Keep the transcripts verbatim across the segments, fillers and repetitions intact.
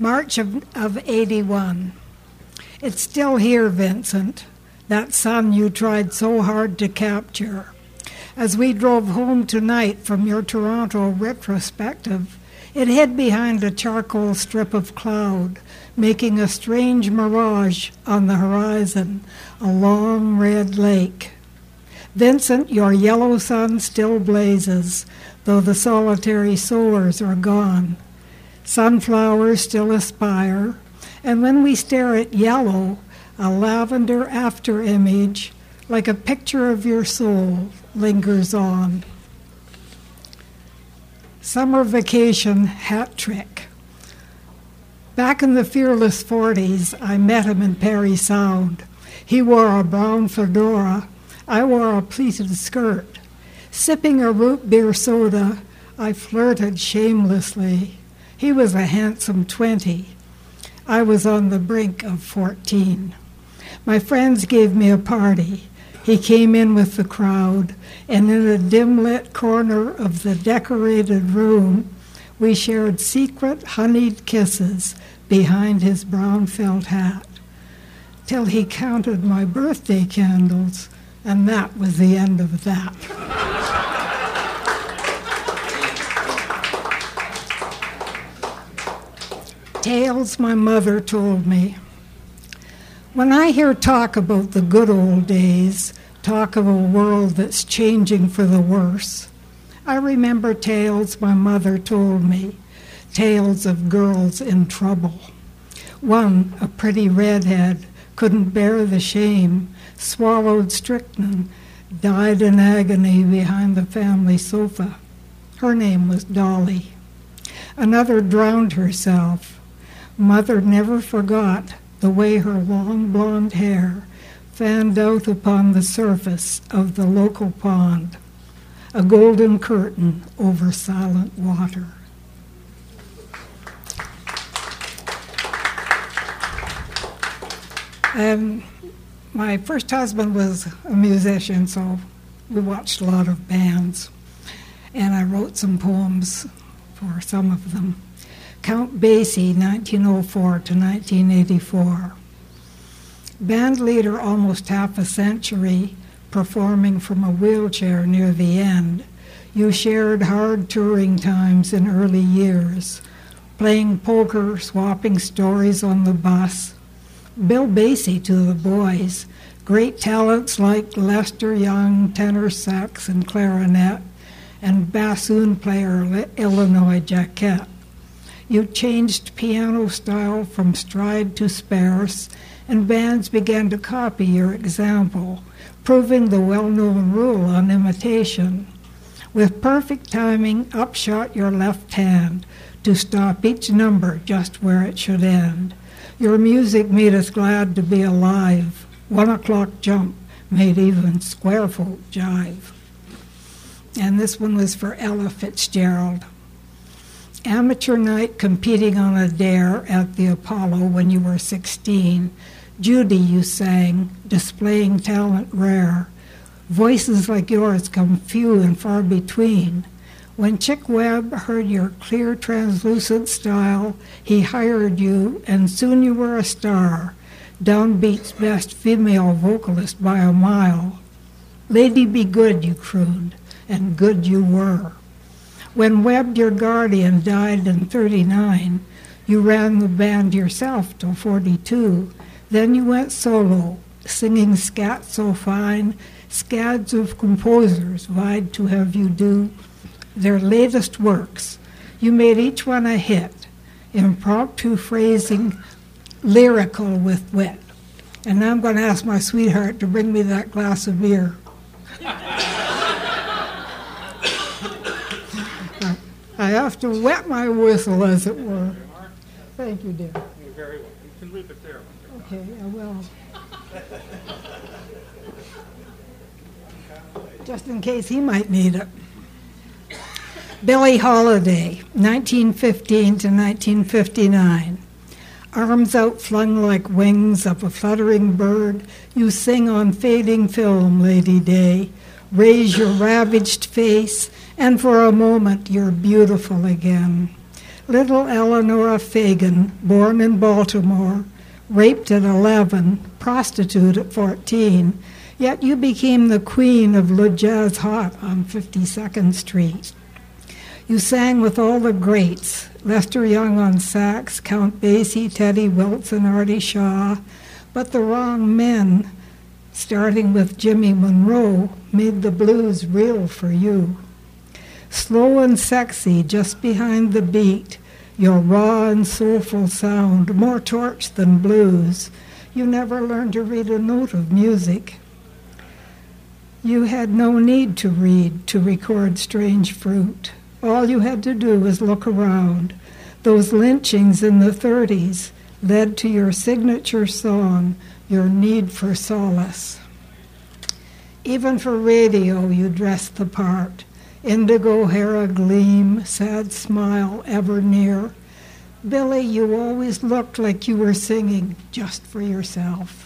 March of, of eighty-one. It's still here, Vincent, that sun you tried so hard to capture. As we drove home tonight from your Toronto retrospective, it hid behind a charcoal strip of cloud, making a strange mirage on the horizon, a long red lake. Vincent, your yellow sun still blazes, though the solitary solars are gone. Sunflowers still aspire, and when we stare at yellow, a lavender after-image, like a picture of your soul, lingers on. Summer vacation hat trick. Back in the fearless forties, I met him in Parry Sound. He wore a brown fedora. I wore a pleated skirt. Sipping a root beer soda, I flirted shamelessly. He was a handsome twenty. I was on the brink of fourteen. My friends gave me a party. He came in with the crowd, and in a dim-lit corner of the decorated room, we shared secret honeyed kisses behind his brown felt hat, till he counted my birthday candles, and that was the end of that. Tales my mother told me. When I hear talk about the good old days, talk of a world that's changing for the worse, I remember tales my mother told me, tales of girls in trouble. One, a pretty redhead, couldn't bear the shame, swallowed strychnine, died in agony behind the family sofa. Her name was Dolly. Another drowned herself. Mother never forgot the way her long blonde hair fanned out upon the surface of the local pond, a golden curtain over silent water. Um, my first husband was a musician, so we watched a lot of bands, and I wrote some poems for some of them. Count Basie, nineteen oh four to nineteen eighty-four. Band leader almost half a century, performing from a wheelchair near the end, you shared hard touring times in early years, playing poker, swapping stories on the bus. Bill Basie to the boys, great talents like Lester Young, tenor sax and clarinet, and bassoon player Illinois Jacquet. You changed piano style from stride to sparse, and bands began to copy your example, proving the well-known rule on imitation. With perfect timing, up shot your left hand to stop each number just where it should end. Your music made us glad to be alive. One o'clock jump made even square folk jive. And this one was for Ella Fitzgerald. Amateur night competing on a dare at the Apollo when you were sixteen. Judy, you sang, displaying talent rare. Voices like yours come few and far between. When Chick Webb heard your clear, translucent style, he hired you, and soon you were a star, Downbeat's best female vocalist by a mile. Lady Be Good, you crooned, and good you were. When Webb, your guardian, died in thirty-nine, you ran the band yourself till forty-two. Then you went solo, singing scat so fine, scads of composers vied to have you do their latest works. You made each one a hit, impromptu phrasing, lyrical with wit. And now I'm going to ask my sweetheart to bring me that glass of beer. I have to wet my whistle, as it were. Thank you, dear. You're very well. You can leave it there. Okay, I will. Just in case he might need it. Billie Holiday, nineteen fifteen to nineteen fifty-nine. Arms outflung like wings of a fluttering bird, you sing on fading film, Lady Day. Raise your ravaged face, and for a moment you're beautiful again. Little Eleanor Fagan, born in Baltimore, raped at eleven, prostitute at fourteen, yet you became the queen of Le Jazz Hot on fifty-second Street. You sang with all the greats, Lester Young on sax, Count Basie, Teddy Wilson, Artie Shaw, but the wrong men, starting with Jimmy Monroe, made the blues real for you. Slow and sexy, just behind the beat, your raw and soulful sound, more torch than blues. You never learned to read a note of music. You had no need to read to record Strange Fruit. All you had to do was look around. Those lynchings in the thirties led to your signature song, Your Need for Solace. Even for radio, you dressed the part. Indigo hair agleam, sad smile ever near. Billy, you always looked like you were singing just for yourself.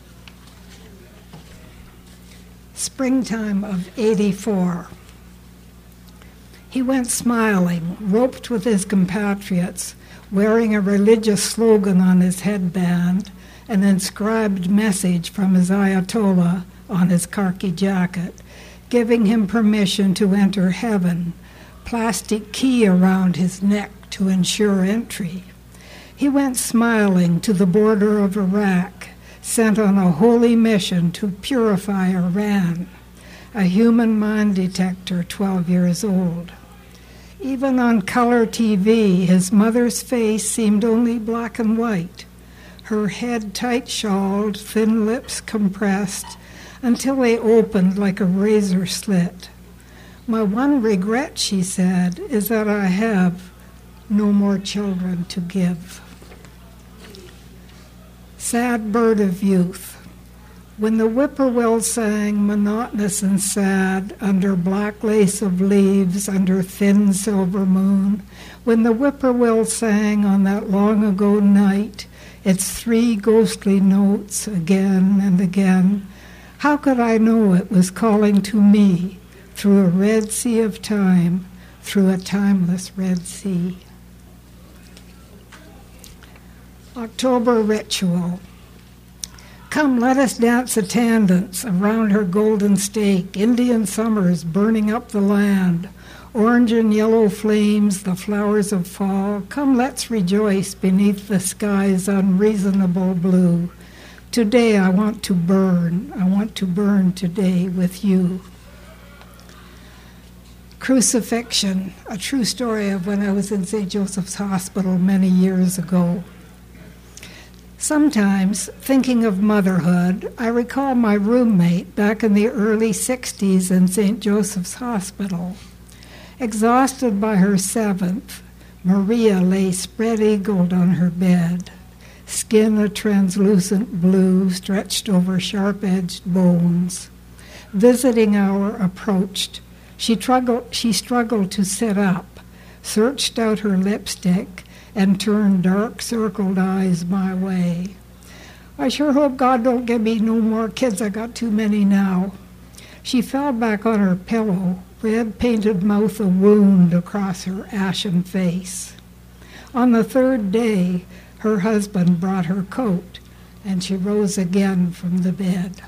Springtime of eighty-four. He went smiling, roped with his compatriots, wearing a religious slogan on his headband, an inscribed message from his Ayatollah on his khaki jacket, giving him permission to enter heaven, plastic key around his neck to ensure entry. He went smiling to the border of Iraq, sent on a holy mission to purify Iran, a human mind detector twelve years old. Even on color T V, his mother's face seemed only black and white, her head tight-shawled, thin lips compressed, until they opened like a razor slit. My one regret, she said, is that I have no more children to give. Sad bird of youth. When the whippoorwill sang, monotonous and sad, under black lace of leaves, under thin silver moon, when the whippoorwill sang on that long ago night, its three ghostly notes again and again, how could I know it was calling to me through a red sea of time, through a timeless Red Sea? October Ritual. Come, let us dance attendance around her golden stake, Indian summers burning up the land, orange and yellow flames, the flowers of fall. Come, let's rejoice beneath the sky's unreasonable blue. Today I want to burn, I want to burn today with you. Crucifixion, a true story of when I was in Saint Joseph's Hospital many years ago. Sometimes, thinking of motherhood, I recall my roommate back in the early sixties in Saint Joseph's Hospital. Exhausted by her seventh, Maria lay spread-eagled on her bed, skin a translucent blue stretched over sharp-edged bones. Visiting hour approached. She struggled, she struggled to sit up, searched out her lipstick, and turned dark-circled eyes my way. I sure hope God don't give me no more kids. I got too many now. She fell back on her pillow, red-painted mouth a wound across her ashen face. On the third day, her husband brought her coat, and she rose again from the bed.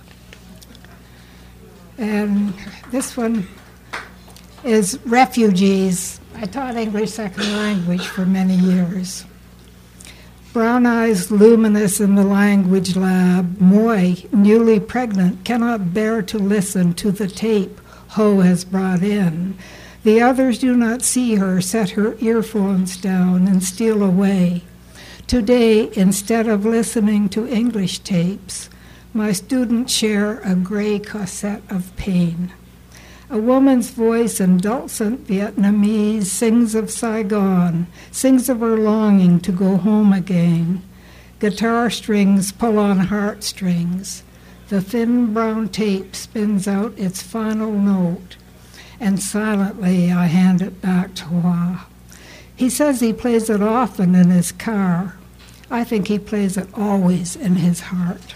And this one is refugees. I taught English second language for many years. Brown eyes luminous in the language lab, Moy, newly pregnant, cannot bear to listen to the tape Ho has brought in. The others do not see her set her earphones down and steal away. Today, instead of listening to English tapes, my students share a gray cassette of pain. A woman's voice in dulcet Vietnamese sings of Saigon, sings of her longing to go home again. Guitar strings pull on heartstrings. The thin brown tape spins out its final note, and silently I hand it back to Hua. He says he plays it often in his car. I think he plays it always in his heart.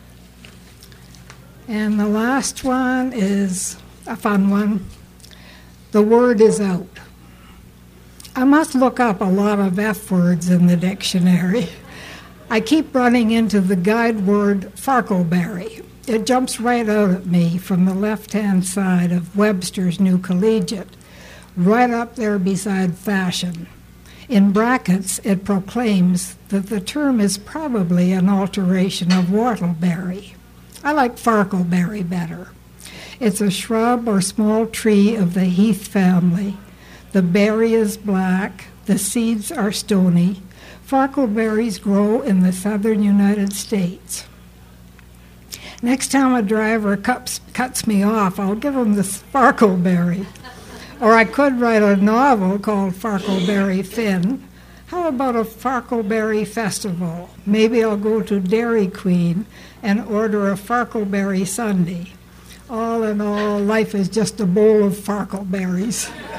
And the last one is a fun one. The word is out. I must look up a lot of F words in the dictionary. I keep running into the guide word farkleberry. It jumps right out at me from the left-hand side of Webster's New Collegiate, right up there beside fashion. In brackets, it proclaims that the term is probably an alteration of whortleberry. I like farkleberry better. It's a shrub or small tree of the heath family. The berry is black, the seeds are stony. Farkleberries grow in the southern United States. Next time a driver cuts, cuts me off, I'll give him the farkleberry. Or I could write a novel called Farkleberry Finn. How about a Farkleberry festival? Maybe I'll go to Dairy Queen and order a Farkleberry sundae. All in all, life is just a bowl of farkleberries.